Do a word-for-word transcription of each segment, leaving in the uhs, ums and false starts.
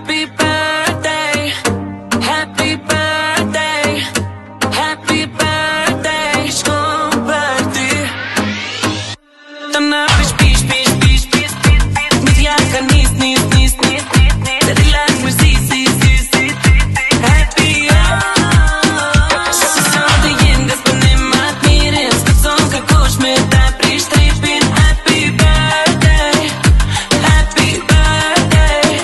Happy birthday, happy birthday, happy birthday, shkon për ty. Të na pish pish pish pish pish pish pish Mizja ka nis nis nis nis nis nis Të relax më si si si si Happy oh Se sotë jenë nga s'pënim atë mirin S'këtson ka kush me ta prish tripin Happy birthday, happy birthday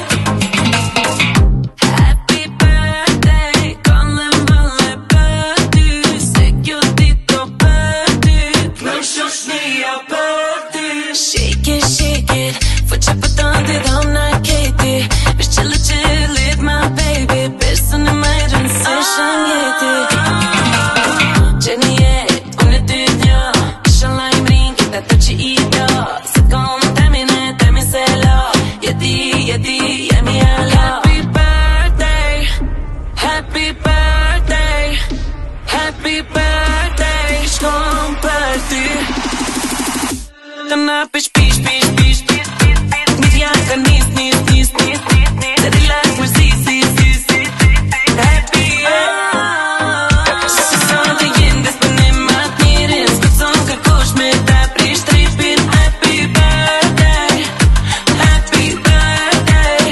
Happy birthday Kollem vëlle për ty Se kjo dito për ty Në shoshnia për ty Shake it, shake it Fëqa për tëndi dhom në kejti Vesh qëllë qëllit my baby Besën e majrën se shën jeti Gjeni jet, unë e ty t'njo Inshallah i mrin kita të që i do Se t'kom temin e temin se lo Jeti, jeti, jemi alo Happy birthday, happy birthday Happy birthday, shkon për ty Të na pish pish pish pish pish pish pish Mizja ka nis nis nis nis nis nis Të relax më si si si si Happy oh Se sotë jenë nga s'pënim atë mirin S'këtson ka kush me ta prish tripin Happy birthday, happy birthday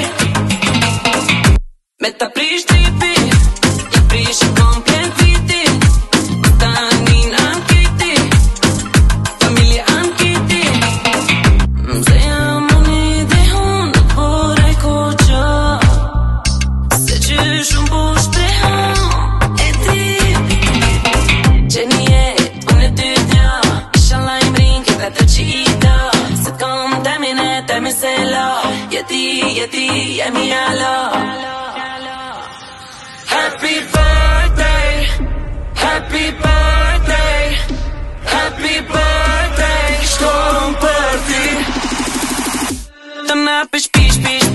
Me ta prish tripin I prish i komplet vitin Tanin ankiti Familje ankiti Mzeja muni dhe hun Në poraj ko qo Se që shumë po shprehon E ti Gjeni jet, unë e ty t'njo Inshallah i mrin kita të që i do Se t'kom temin e temin se lo Jeti, jeti, jemi alo Happy birthday, happy birthday, happy birthday, shkon për ty Të na pish pish pish